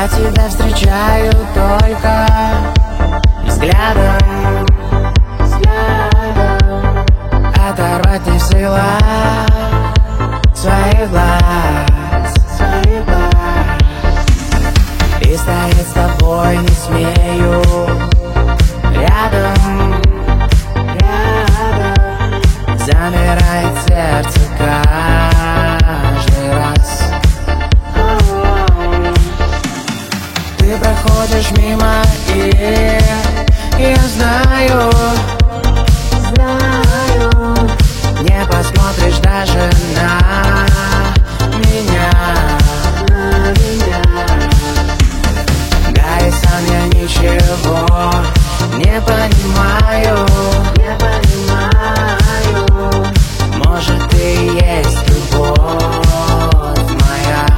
Я тебя встречаю только взглядом. Оторвать не в силах своих глаз. И стоять с тобой не смею рядом. Замирает сердце каждый раз. Ты проходишь мимо, и я знаю, не посмотришь даже на меня. Да и сам я ничего не понимаю. Может, ты и есть любовь моя.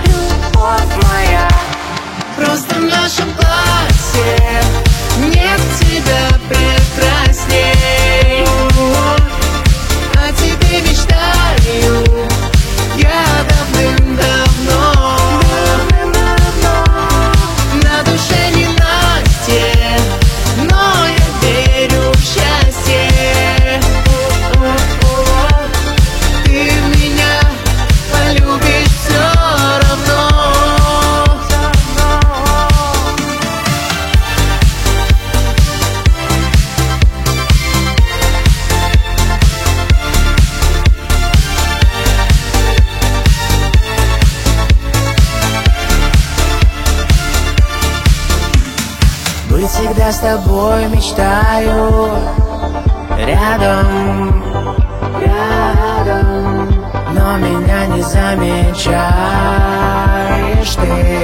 Просто в нашем классе нет тебя прекрасней. О тебе мечтаю я давным-давно. На душе ненастье, но я верю в счастье. Ты меня полюбишь все равно. Быть всегда с тобой мечтаю. Рядом, но меня не замечаешь ты.